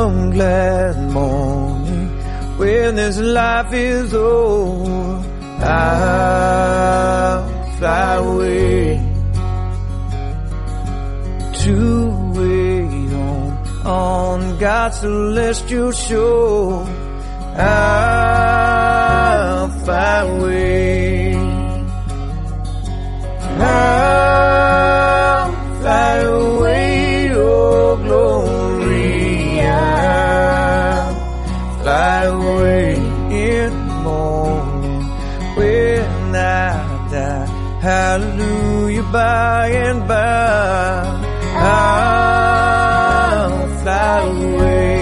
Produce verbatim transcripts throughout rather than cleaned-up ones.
some glad morning when this life is over, I'll fly away to wait on, on God's celestial shore. I'll fly away. I'll fly away, oh glory. I'll fly away in the morning when I die. Hallelujah, by and by I'll fly away.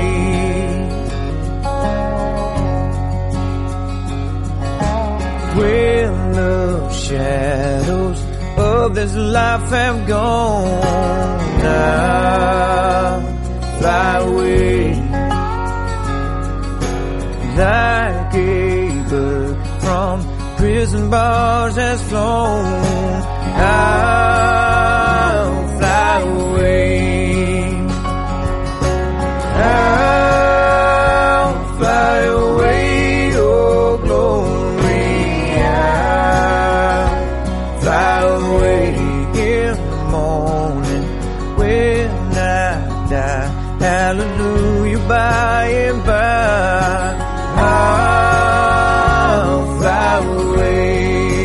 When the shadows of this life have gone, I'll fly away like a bird from prison bars has flown. I'll fly away. I'll fly away, oh glory. I'll fly away in the morning when I die. Hallelujah, by and by I'll fly away.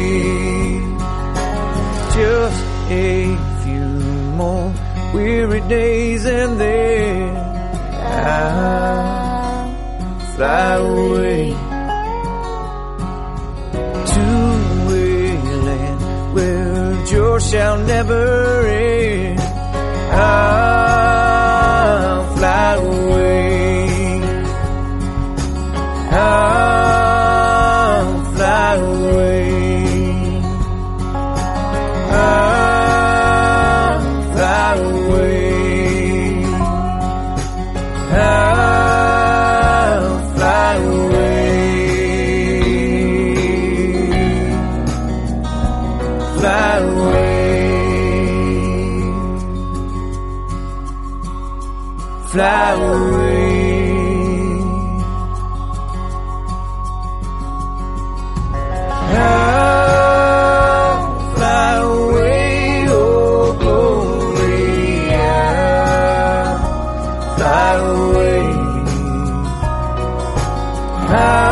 Just a few more weary days and then I'll fly away to a land where joy shall never end. I'll fly away. I'll fly away. I'll fly away. I'll fly away. Fly away. Fly away. I'll fly away, oh glory. I'll fly away. I'll